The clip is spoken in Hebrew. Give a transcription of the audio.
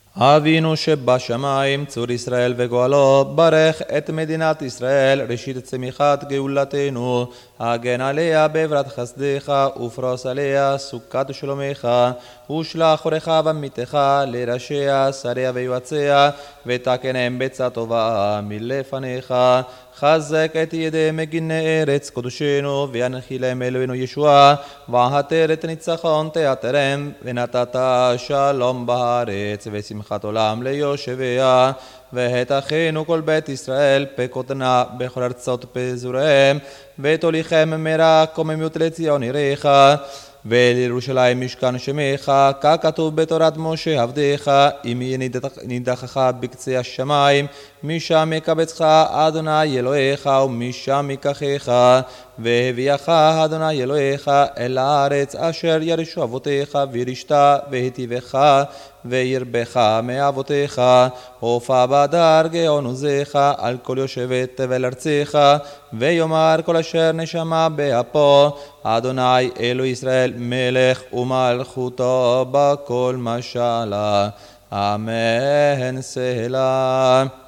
אבינו שבשמיים, צור ישראל וגואלו, ברך את מדינת ישראל, ראשית צמיחת גאולתנו, הגן עליה בעברת חסדך, ופרוס עליה סוכת שלומך, ושלח אורך ומיתך לראשיה, שריה ויועציה, ותקנם בעצה טובה מלפניך. חזק את ידי מגיני ארץ קודשנו, וינחילם אלוהינו ישועה, ועטרת ניצחון תעטרם, ונתת שלום בארץ, ושמחת עולם ליושביה. והתאכינו כל בית ישראל פקודנה בכל ארצות פזוריהם, ותוליכם מרע קוממיות לציון עירך, ולירושלים משכן שמך, ככתוב בתורת משה עבדיך, אם יהיה נידחך בקצה השמיים, משם יקבצך אדוני אלוהיך, ומשם ייקחך, והביאך אדוני אלוהיך אל הארץ אשר ירשו אבותיך וירשת, והיטיבך וירבך מאבותיך, הופע בדר גאון עוזיך על כל יושבת תבל ארציך, ויאמר כל אשר נשמה באפו, אדוני אלו ישראל מלך ומלכותו בכל משלה. אמן סלה.